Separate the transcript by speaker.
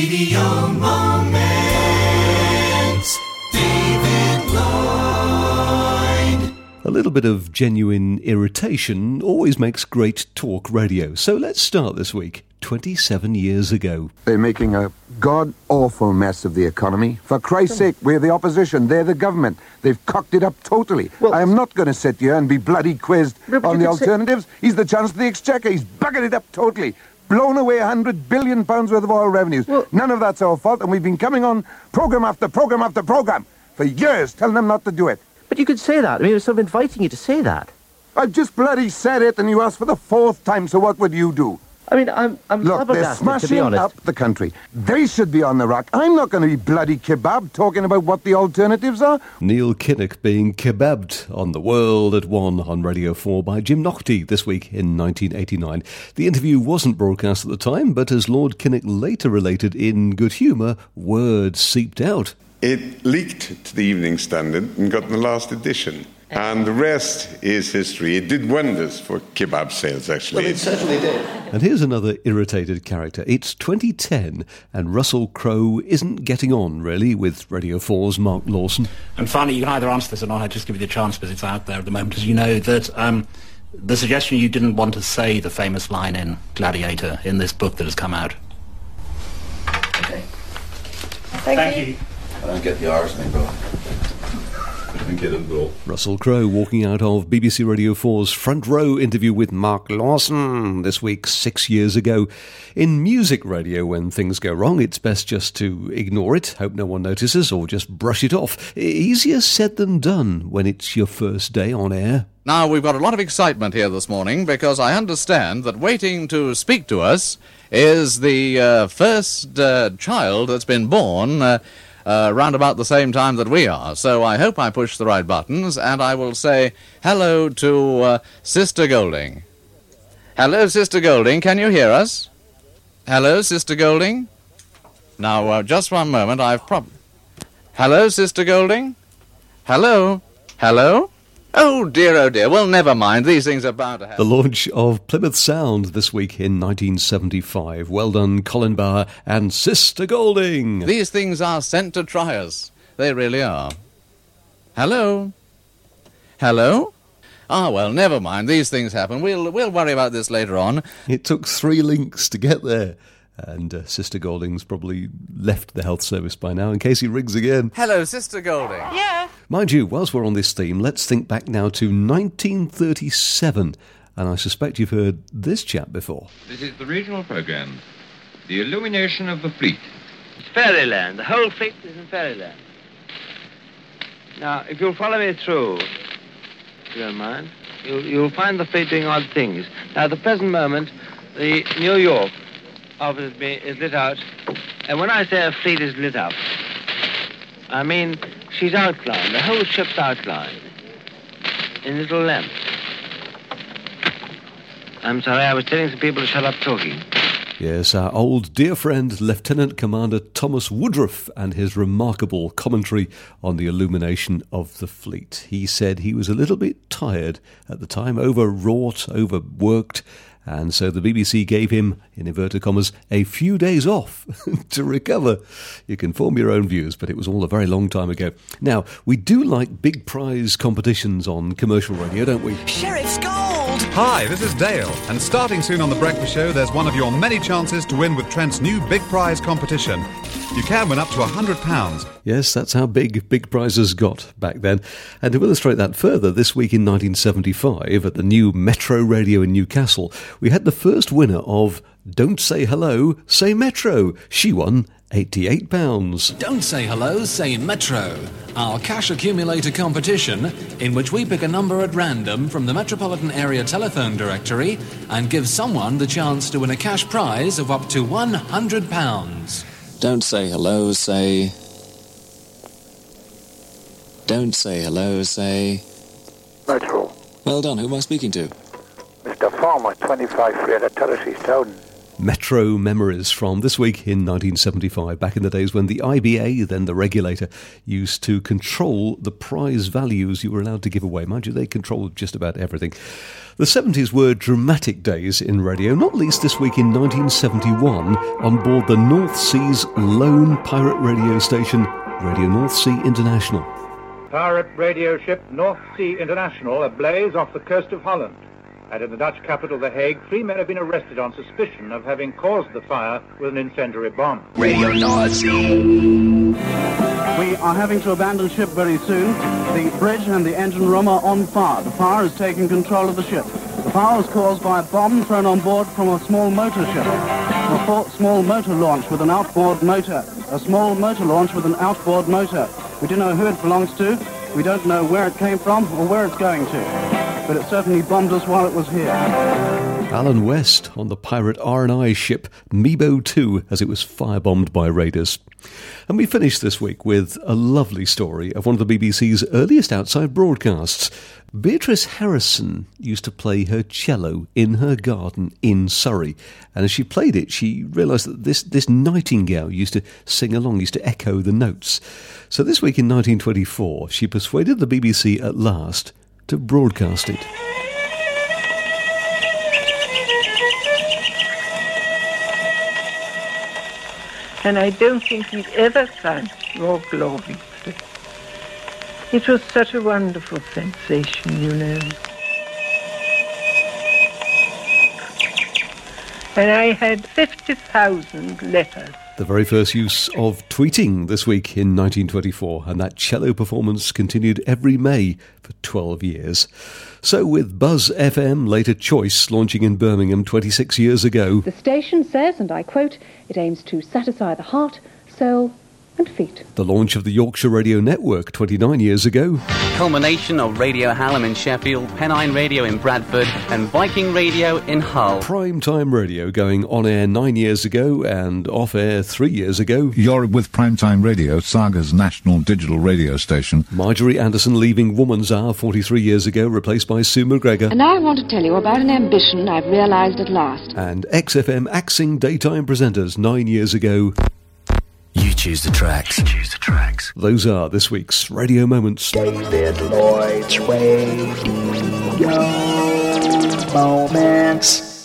Speaker 1: Radio Moments. David Lloyd.
Speaker 2: A little bit of genuine irritation always makes great talk radio. So let's start this week, 27 years ago.
Speaker 3: They're making a god-awful mess of the economy. For Christ's sake, we're the opposition. They're the government. They've cocked it up totally.
Speaker 4: Well,
Speaker 3: I am not going to sit here and be bloody quizzed on the alternatives. He's the Chancellor of the Exchequer. He's buggered it up totally. Blown away £100 billion worth of oil revenues.
Speaker 4: Well,
Speaker 3: none of that's our fault, and we've been coming on programme after programme after programme for years, telling them not to do it.
Speaker 4: But you could say that. I mean, I was sort of inviting you to say that.
Speaker 3: I've just bloody said it, and you asked for the fourth time, so what would you do?
Speaker 4: I mean, I'm
Speaker 3: Look, they're
Speaker 4: flabbergasted, to be
Speaker 3: smashing
Speaker 4: honest.
Speaker 3: up the country. They should be on the rack. I'm not going to be bloody kebab talking about what the alternatives are.
Speaker 2: Neil Kinnock being kebabbed on The World at 1 on Radio 4 by Jim Naughtie this week in 1989. The interview wasn't broadcast at the time, but as Lord Kinnock later related in good humour, word seeped out.
Speaker 5: It leaked to the Evening Standard and got in the last edition. And the rest is history. It did wonders for kebab sales, actually.
Speaker 4: Well, it certainly did.
Speaker 2: And here's another irritated character. It's 2010, and Russell Crowe isn't getting on, really, with Radio 4's Mark Lawson.
Speaker 6: And finally, you can either answer this or not. I'll just give you the chance because it's out there at the moment. As you know, that the suggestion you didn't want to say the famous line in Gladiator in this book that has come out.
Speaker 4: Okay.
Speaker 6: Thank you.
Speaker 7: I don't get the R's thing, bro.
Speaker 2: Russell Crowe walking out of BBC Radio 4's Front Row interview with Mark Lawson this week 6 years ago. In music radio, when things go wrong, it's best just to ignore it, hope no one notices, or just brush it off. Easier said than done when it's your first day on air.
Speaker 8: Now, we've got a lot of excitement here this morning because I understand that waiting to speak to us is the first child that's been born round about the same time that we are. So I hope I push the right buttons, and I will say hello to Sister Golding. Hello, Sister Golding, can you hear us? Hello, Sister Golding? Now, just one moment, Hello, Sister Golding? Hello? Hello? Oh dear, well, never mind, these things are bound to happen.
Speaker 2: The launch of Plymouth Sound this week in 1975. Well done, Colin Bauer and Sister Golding.
Speaker 8: These things are sent to try us. They really are. Hello? Hello? Ah, well, never mind, these things happen. We'll worry about this later on.
Speaker 2: It took 3 links to get there. And Sister Golding's probably left the health service by now in case he rings again.
Speaker 8: Hello, Sister Golding.
Speaker 9: Yeah.
Speaker 2: Mind you, whilst we're on this theme, let's think back now to 1937. And I suspect you've heard this chap before.
Speaker 10: This is the regional programme, The Illumination of the Fleet.
Speaker 11: It's Fairyland. The whole fleet is in Fairyland. Now, if you'll follow me through, if you don't mind, you'll find the fleet doing odd things. Now, at the present moment, the New York opposite me is lit out. And when I say a fleet is lit up, I mean she's outlined. The whole ship's outlined in little lamps. I'm sorry, I was telling some people to shut up talking.
Speaker 2: Yes, our old dear friend, Lieutenant Commander Thomas Woodruff, and his remarkable commentary on the illumination of the fleet. He said he was a little bit tired at the time, overwrought, overworked, and so the BBC gave him, in inverted commas, a few days off to recover. You can form your own views, but it was all a very long time ago. Now, we do like big prize competitions on commercial radio, don't we?
Speaker 9: Sheriff's Gold!
Speaker 12: Hi, this is Dale, and starting soon on The Breakfast Show, there's one of your many chances to win with Trent's new big prize competition. You can win up to £100.
Speaker 2: Yes, that's how big prizes got back then. And to illustrate that further, this week in 1975, at the new Metro Radio in Newcastle, we had the first winner of Don't Say Hello, Say Metro. She won £88.
Speaker 13: Don't Say Hello, Say Metro, our cash accumulator competition in which we pick a number at random from the Metropolitan Area Telephone Directory and give someone the chance to win a cash prize of up to £100.
Speaker 14: Don't say hello, say... Don't say hello, say...
Speaker 15: Metro.
Speaker 14: Well done, who am I speaking to?
Speaker 15: Mr. Farmer, 25 Freighter, Terrace Town.
Speaker 2: Metro memories from this week in 1975, back in the days when the IBA, then the regulator, used to control the prize values you were allowed to give away. Mind you, they controlled just about everything. The 70s were dramatic days in radio, not least this week in 1971 on board the North Sea's lone pirate radio station, Radio North Sea International.
Speaker 9: Pirate radio ship North Sea International ablaze off the coast of Holland. And in the Dutch capital, The Hague, 3 men have been arrested on suspicion of having caused the fire with an incendiary bomb.
Speaker 15: Radio North Sea.
Speaker 16: We are having to abandon ship very soon. The bridge and the engine room are on fire. The fire is taking control of the ship. The fire was caused by a bomb thrown on board from a small motor ship. A small motor launch with an outboard motor. A small motor launch with an outboard motor. We don't know who it belongs to. We don't know where it came from or where it's going to. But it certainly bombed us while it was here.
Speaker 2: Alan West on the pirate R&I ship Mebo 2 as it was firebombed by raiders. And we finished this week with a lovely story of one of the BBC's earliest outside broadcasts. Beatrice Harrison used to play her cello in her garden in Surrey. And as she played it, she realised that this nightingale used to sing along, used to echo the notes. So this week in 1924, she persuaded the BBC at last to broadcast it.
Speaker 17: And I don't think we'd ever find more glory. It was such a wonderful sensation, you know. And I had 50,000 letters.
Speaker 2: The very first use of tweeting this week in 1924, and that cello performance continued every May for 12 years. So with Buzz FM, later Choice, launching in Birmingham 26 years ago,
Speaker 18: the station says, and I quote, it aims to satisfy the heart, soul and feet.
Speaker 2: The launch of the Yorkshire Radio Network 29 years ago.
Speaker 19: Culmination of Radio Hallam in Sheffield, Pennine Radio in Bradford and Viking Radio in Hull.
Speaker 2: Prime time radio going on air 9 years ago and off air 3 years ago.
Speaker 20: You're with Prime Time Radio, Saga's national digital radio station.
Speaker 2: Marjorie Anderson leaving Woman's Hour 43 years ago, replaced by Sue McGregor.
Speaker 18: And I want to tell you about an ambition I've realised at last.
Speaker 2: And XFM axing daytime presenters 9 years ago.
Speaker 21: You choose the tracks. You choose the tracks.
Speaker 2: Those are this week's Radio Moments.
Speaker 15: David Lloyd's Radio Moments.